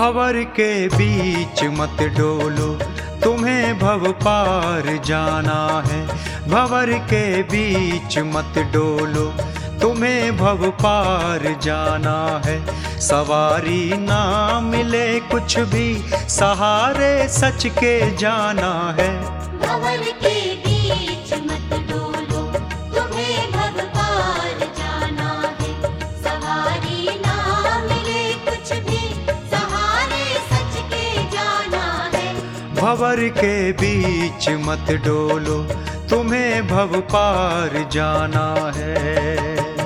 भंवर के बीच मत डोलो, तुम्हें भव पार जाना है। भंवर के बीच मत डोलो, तुम्हें भव पार जाना है। सवारी ना मिले कुछ भी, सहारे सच के जाना है। भंवर के बीच मत डोलो, तुम्हें भव पार जाना है। सवारी ना मिले कुछ भी, सहारे सच के जाना है। भंवर के बीच मत डोलो, तुम्हें भव पार जाना है।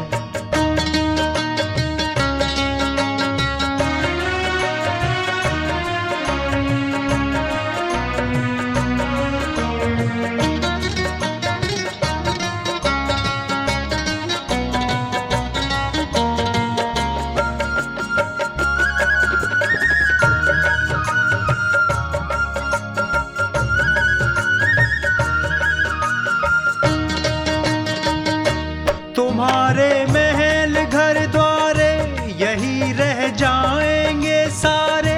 तुम्हारे महल घर द्वारे यही रह जाएंगे सारे।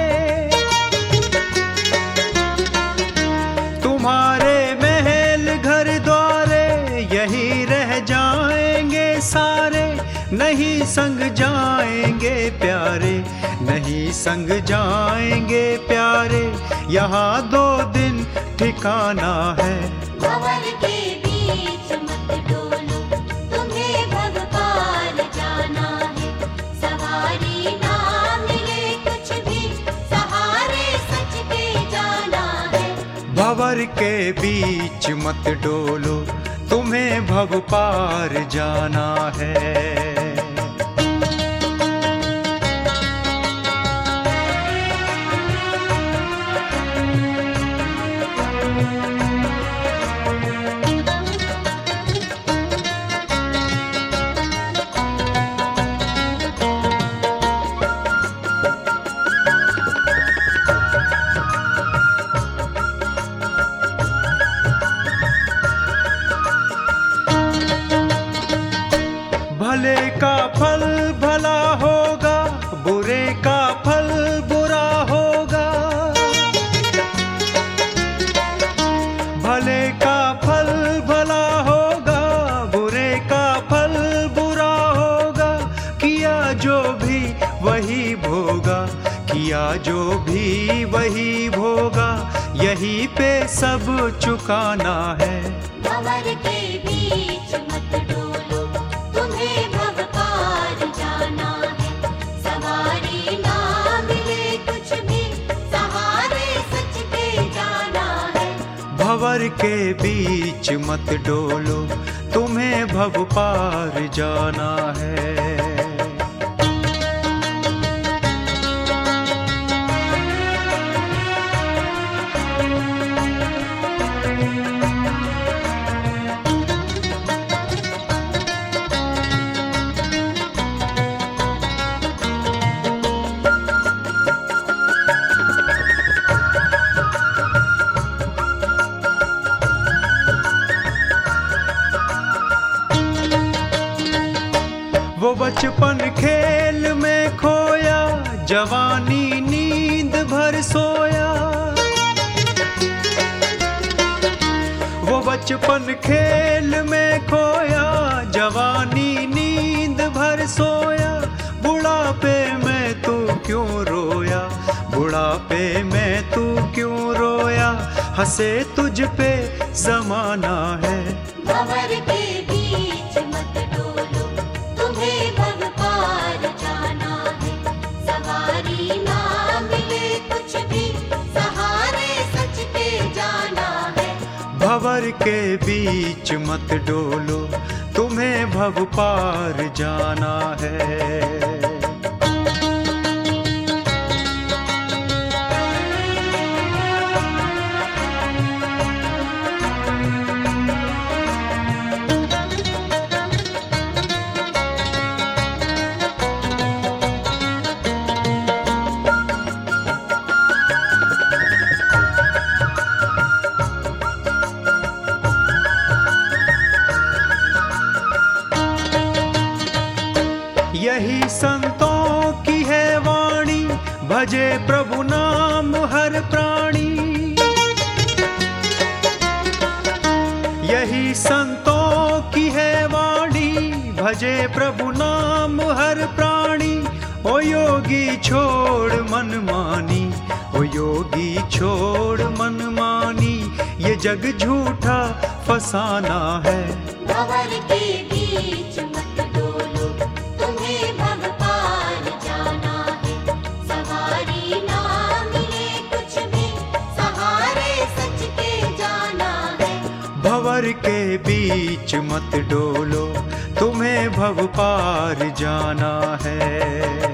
तुम्हारे महल घर द्वारे यही रह जाएंगे सारे। नहीं संग जाएंगे प्यारे, नहीं संग जाएंगे प्यारे। यहाँ 2 दिन ठिकाना है। भंवर के बीच मत डोलो, तुम्हें भव पार जाना है। सवारी ना मिले कुछ भी, सहारे सच के जाना है। भंवर के बीच मत डोलो, तुम्हें भव पार जाना है। भले का फल भला होगा, बुरे का फल बुरा होगा। भले का फल भला होगा, बुरे का फल बुरा होगा। किया जो भी वही भोगा, किया जो भी वही भोगा। यहीं पे सब चुकाना है। भंवर के बीच मत डोलो, तुम्हें भव पार जाना है। सवारी ना मिले कुछ भी, सहारे सच के जाना है। भंवर के बीच मत डोलो, तुम्हें भव पार जाना है। वो बचपन खेल में खोया, जवानी नींद भर सोया। वो बचपन खेल में खोया, जवानी नींद भर सोया। बुढ़ापे में तू क्यों रोया, बुढ़ापे में तू क्यों रोया। हंसे तुझ पे जमाना है। भंवर के बीच मत डोलो, तुम्हें भव पार जाना है। सवारी ना मिले कुछ भी, सहारे सच के जाना है। भंवर के बीच मत डोलो, तुम्हें भव पार जाना है। यही संग भजे प्रभु नाम हर प्राणी। यही संतों की है वाणी, भजे प्रभु नाम हर प्राणी। ओ योगी छोड़ मनमानी, ओ योगी छोड़ मनमानी, ये जग झूठा फसाना है। भंवर के बीच मत डोलो, तुम्हें भव पार जाना है। सवारी ना मिले कुछ भी, सहारे सच के जाना है। भंवर के बीच मत डोलो, तुम्हें भव पार जाना है।